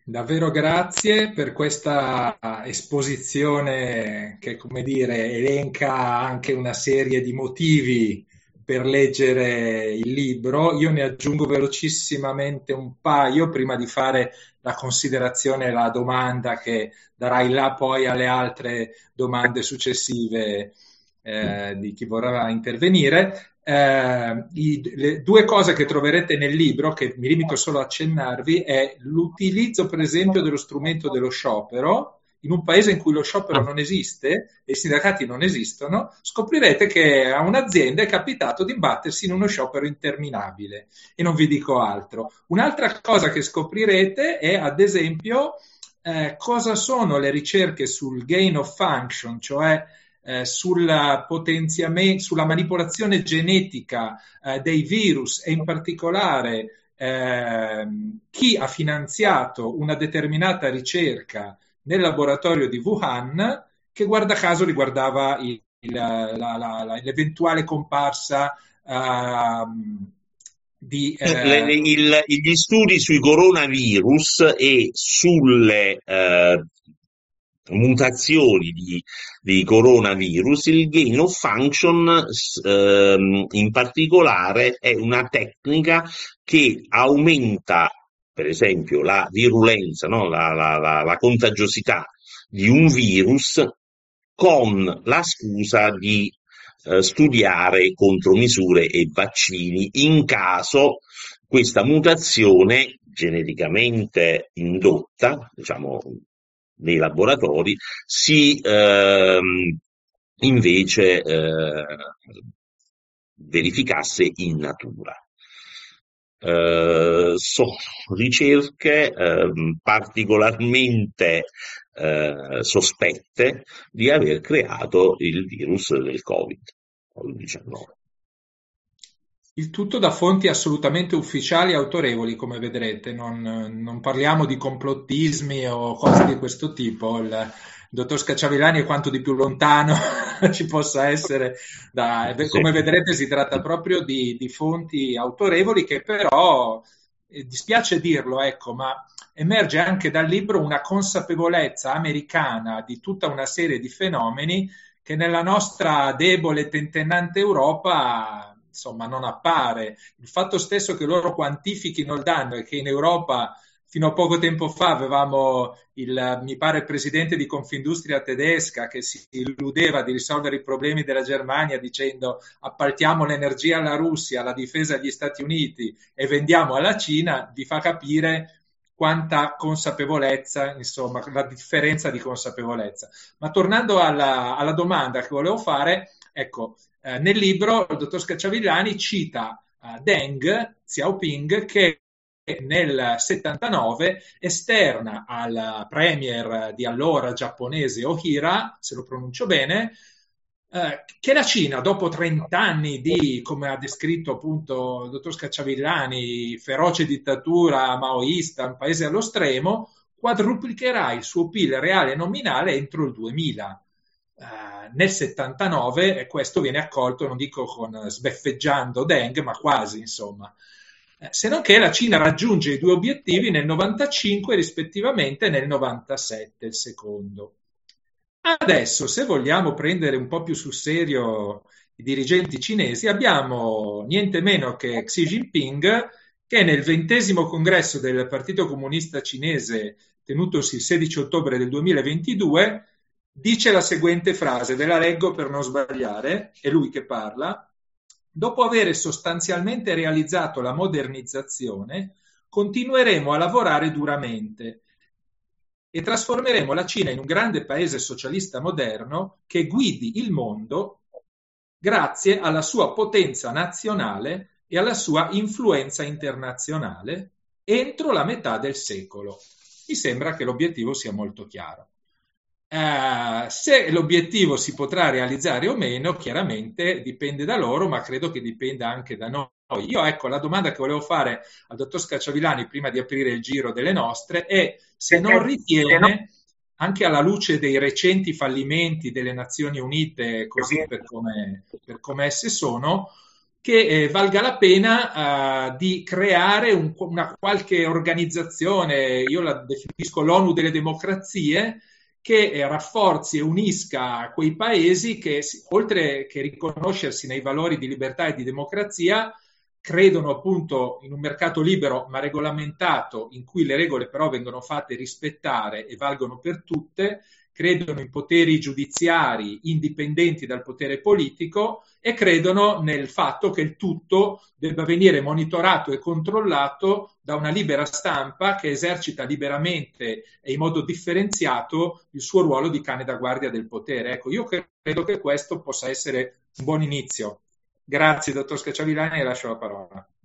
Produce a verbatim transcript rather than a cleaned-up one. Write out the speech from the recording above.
Davvero grazie per questa esposizione che, come dire, elenca anche una serie di motivi per leggere il libro. Io ne aggiungo velocissimamente un paio prima di fare la considerazione e la domanda che darai là poi alle altre domande successive eh, di chi vorrà intervenire. Eh, i, le due cose che troverete nel libro, che mi limito solo a accennarvi, è l'utilizzo, per esempio, dello strumento dello sciopero. In un paese in cui lo sciopero Ah, non esiste e i sindacati non esistono, scoprirete che a un'azienda è capitato di imbattersi in uno sciopero interminabile e non vi dico altro. Un'altra cosa che scoprirete è, ad esempio, eh, cosa sono le ricerche sul gain of function, cioè eh, sulla, sulla manipolazione genetica eh, dei virus e in particolare eh, chi ha finanziato una determinata ricerca nel laboratorio di Wuhan che guarda caso riguardava il, il, la, la, la, l'eventuale comparsa uh, di... le- le- Uh, il- gli studi sui coronavirus e sulle eh, mutazioni di, di coronavirus, il gain of function s- ehm, in particolare è una tecnica che aumenta, per esempio, la virulenza, no? la, la- la- la contagiosità di un virus con la scusa di eh, studiare contromisure e vaccini in caso questa mutazione geneticamente indotta, diciamo, nei laboratori, si ehm, invece eh, verificasse in natura. Eh, sono ricerche ehm, particolarmente eh, sospette di aver creato il virus del Covid diciannove. Il tutto da fonti assolutamente ufficiali e autorevoli, come vedrete, non, non parliamo di complottismi o cose di questo tipo. Il dottor Scacciavillani è quanto di più lontano ci possa essere. Da, Sì. come vedrete, si tratta proprio di, di fonti autorevoli che però, eh, dispiace dirlo, ecco, ma emerge anche dal libro una consapevolezza americana di tutta una serie di fenomeni che nella nostra debole e tentennante Europa insomma non appare. Il fatto stesso che loro quantifichino il danno e che in Europa fino a poco tempo fa avevamo il, mi pare, il presidente di Confindustria tedesca che si illudeva di risolvere i problemi della Germania dicendo appaltiamo l'energia alla Russia, la difesa agli Stati Uniti e vendiamo alla Cina, vi fa capire quanta consapevolezza, insomma, la differenza di consapevolezza. Ma tornando alla, alla domanda che volevo fare, ecco, eh, nel libro il dottor Scacciavillani cita eh, Deng Xiaoping che nel settantanove esterna al premier di allora giapponese Ohira, se lo pronuncio bene, eh, che la Cina, dopo trenta anni di, come ha descritto appunto il dottor Scacciavillani, feroce dittatura maoista, un paese allo stremo, quadruplicherà il suo P I L reale nominale entro il duemila. Uh, nel settantanove e questo viene accolto, non dico con sbeffeggiando Deng, ma quasi, insomma. Eh, se non che la Cina raggiunge i due obiettivi nel novantacinque rispettivamente nel novantasette, il secondo. Adesso, se vogliamo prendere un po' più sul serio i dirigenti cinesi, abbiamo niente meno che Xi Jinping che nel ventesimo congresso del Partito Comunista Cinese tenutosi il sedici ottobre del duemilaventidue dice la seguente frase, ve la leggo per non sbagliare, è lui che parla: dopo aver sostanzialmente realizzato la modernizzazione, continueremo a lavorare duramente e trasformeremo la Cina in un grande paese socialista moderno che guidi il mondo grazie alla sua potenza nazionale e alla sua influenza internazionale entro la metà del secolo. Mi sembra che l'obiettivo sia molto chiaro. Uh, se l'obiettivo si potrà realizzare o meno, chiaramente dipende da loro, ma credo che dipenda anche da noi. Io, ecco, la domanda che volevo fare al dottor Scacciavillani prima di aprire il giro delle nostre è se non ritiene, anche alla luce dei recenti fallimenti delle Nazioni Unite, così per come, per come esse sono, che eh, valga la pena uh, di creare un, una qualche organizzazione, io la definisco l'ONU delle democrazie, che eh, rafforzi e unisca quei paesi che, oltre che riconoscersi nei valori di libertà e di democrazia, credono appunto in un mercato libero ma regolamentato, in cui le regole però vengono fatte rispettare e valgono per tutte, credono in poteri giudiziari indipendenti dal potere politico e credono nel fatto che il tutto debba venire monitorato e controllato da una libera stampa che esercita liberamente e in modo differenziato il suo ruolo di cane da guardia del potere. Ecco, io credo che questo possa essere un buon inizio. Grazie, dottor Schiacciavillani, e lascio la parola.